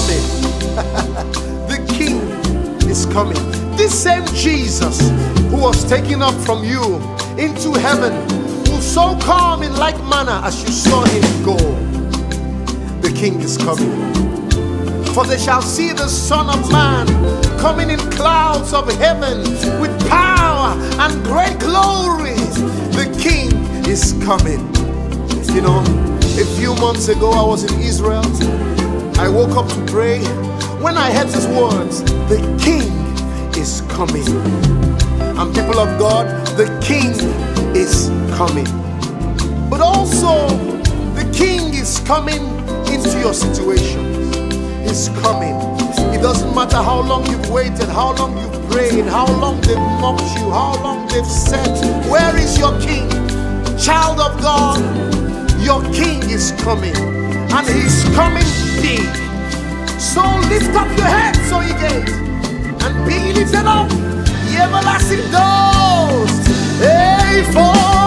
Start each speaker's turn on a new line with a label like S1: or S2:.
S1: coming. The King is coming. This same Jesus who was taken up from you into heaven will so come in like manner as you saw him go. The King is coming. For they shall see the Son of Man coming in clouds of heaven with power and great glory. The King is coming. You know, a few months ago I was in Israel. I woke up to pray. When I heard these words, the King is coming. And people of God, the King is coming. But also, the King is coming into your situation. He's coming. It doesn't matter how long you've waited, how long you've prayed, how long they've mocked you, how long they've said, where is your King? Child of God, your King is coming. And he's coming big. So lift up your heads, O ye gates, and be lifted up, ye everlasting doors. Hey, for